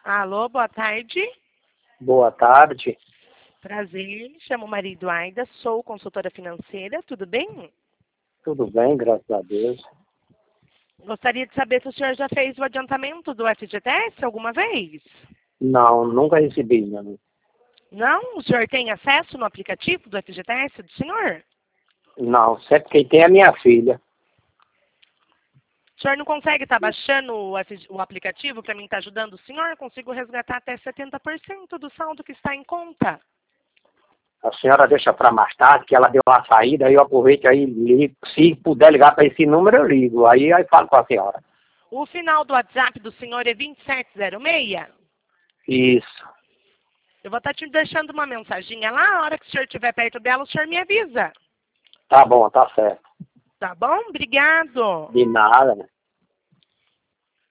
Alô, boa tarde. Boa tarde. Prazer, chamo Maria Eduarda, sou consultora financeira, tudo bem? Tudo bem, graças a Deus. Gostaria de saber se o senhor já fez o adiantamento do FGTS alguma vez? Não, nunca recebi, não. Não? O senhor tem acesso no aplicativo do FGTS do senhor? Não, sempre quem tem é minha filha. O senhor não consegue estar baixando o aplicativo para mim estar ajudando o senhor? Eu consigo resgatar até 70% do saldo que está em conta. A senhora deixa para mais tarde, que ela deu uma saída, aí eu aproveito aí, ligo. Se puder ligar para esse número, eu ligo. Aí falo com a senhora. O final do WhatsApp do senhor é 2706? Isso. Eu vou estar te deixando uma mensaginha lá, a hora que o senhor estiver perto dela, o senhor me avisa. Tá bom, tá certo. Tá bom? Obrigado. De nada, né?